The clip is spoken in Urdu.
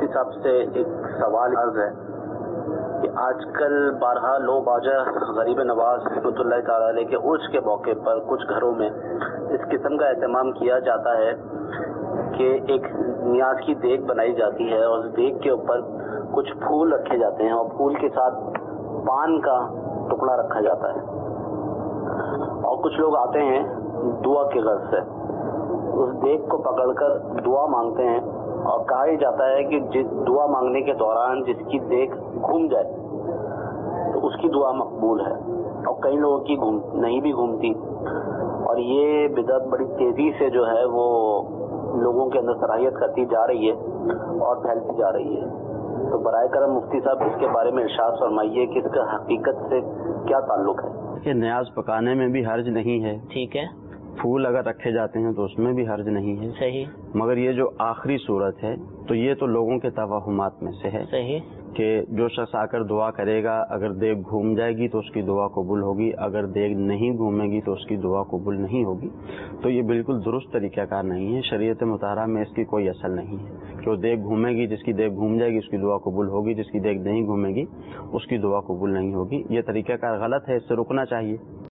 صاحب سے ایک سوال عرض ہے کہ آج کل بارہا لو خواجہ غریب نواز رحمۃ اللہ تعالی علیہ کے عرس کے موقع پر کچھ گھروں میں اس قسم کا اہتمام کیا جاتا ہے کہ ایک نیاز کی دیگ بنائی جاتی ہے اور اس دیگ کے اوپر کچھ پھول رکھے جاتے ہیں اور پھول کے ساتھ پان کا ٹکڑا رکھا جاتا ہے، اور کچھ لوگ آتے ہیں دعا کے غرض سے، اس دیگ کو پکڑ کر دعا مانگتے ہیں، اور کہا ہی جاتا ہے کہ دعا مانگنے کے دوران جس کی دیگ گھوم جائے تو اس کی دعا مقبول ہے، اور کئی لوگوں کی نہیں بھی گھومتی، اور یہ بدعت بڑی تیزی سے جو ہے وہ لوگوں کے اندر صلاحیت کرتی جا رہی ہے اور پھیلتی جا رہی ہے۔ تو برائے کرم مفتی صاحب اس کے بارے میں ارشاد فرمائیے کہ اس کا حقیقت سے کیا تعلق ہے؟ کہ نیاز پکانے میں بھی حرج نہیں ہے، ٹھیک ہے، پھول اگر رکھے جاتے ہیں تو اس میں بھی حرج نہیں ہے، صحیح، مگر یہ جو آخری صورت ہے تو یہ تو لوگوں کے توہمات میں سے ہے، صحیح، کہ جو شخص آ کر دعا کرے گا اگر دیگ گھوم جائے گی تو اس کی دعا قبول ہوگی، اگر دیگ نہیں گھومے گی تو اس کی دعا قبول نہیں ہوگی۔ تو یہ بالکل درست طریقہ کار نہیں ہے، شریعت مطہرہ میں اس کی کوئی اصل نہیں ہے کہ وہ دیگ گھومے گی، جس کی دیگ گھوم جائے گی اس کی دعا قبول ہوگی، جس کی دیگ نہیں گھومے گی اس کی دعا قبول نہیں ہوگی۔ یہ طریقہ کار غلط ہے، اس سے رکنا چاہیے۔